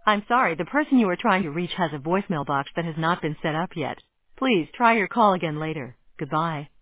I'm sorry, the person you are trying to reach has a voicemail box that has not been set up yet. Please try your call again later. Goodbye.